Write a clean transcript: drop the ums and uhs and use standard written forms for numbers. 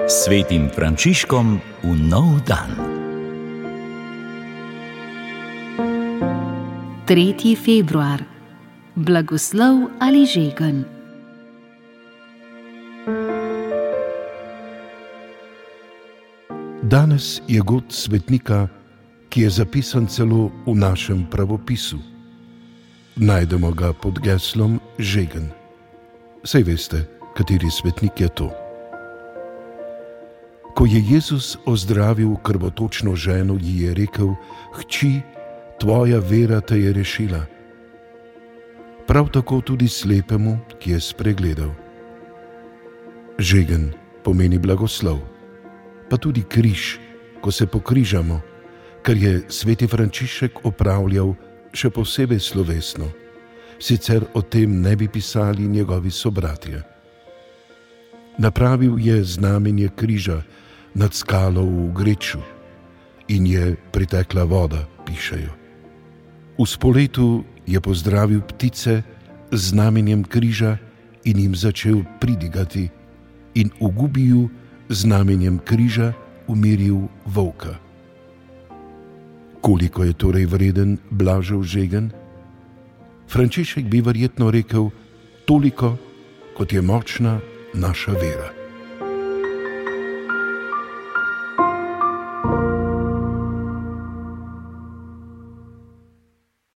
Svetim Frančiškom v nov dan. 3. februar. Blagoslov ali žegen. Danes je god svetnika, ki je zapisan celo v našem pravopisu. Najdemo ga pod geslom žegen. Saj veste, kateri svetnik je to. Ko je Jezus ozdravil krvotočno ženo, ji je rekel: "Hči, tvoja vera te je rešila." Prav tako tudi slepemu, ki je spregledal. Žegen pomeni blagoslov, pa tudi križ, ko se pokrižamo, kar je sveti Frančišek opravljal še posebej slovesno, sicer o tem ne bi pisali njegovi sobratje. Napravil je znamenje križa nad skalo v Greču in je pritekla voda, pišejo. V spoletu je pozdravil ptice z znamenjem križa in jim začel pridigati in v Gubiju z znamenjem križa umiril volka. Koliko je torej vreden Blažev žegen? Frančišek bi verjetno rekel: toliko, kot je močna naša vera.